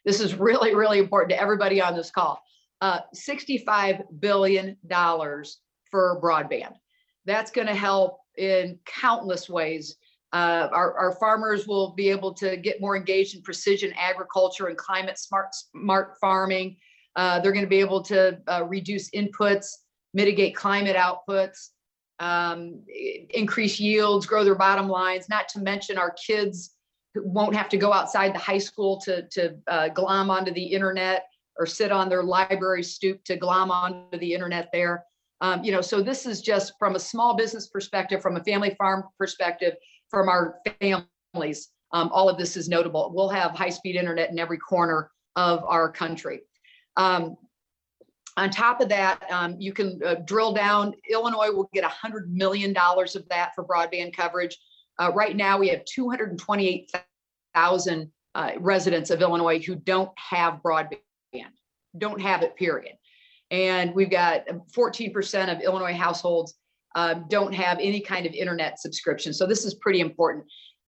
this is really, really important to everybody on this call. $65 billion for broadband. That's going to help in countless ways. Our farmers will be able to get more engaged in precision agriculture and climate smart farming. They're going to be able to reduce inputs, mitigate climate outputs, increase yields, grow their bottom lines, not to mention our kids won't have to go outside the high school to glom onto the internet or sit on their library stoop to glom onto the internet there. So this is just from a small business perspective, from a family farm perspective, from our families, all of this is notable. We'll have high-speed internet in every corner of our country. On top of that, you can drill down. Illinois will get $100 million of that for broadband coverage. Right now, we have 228,000 residents of Illinois who don't have broadband, don't have it, period. And we've got 14% of Illinois households don't have any kind of internet subscription. So this is pretty important.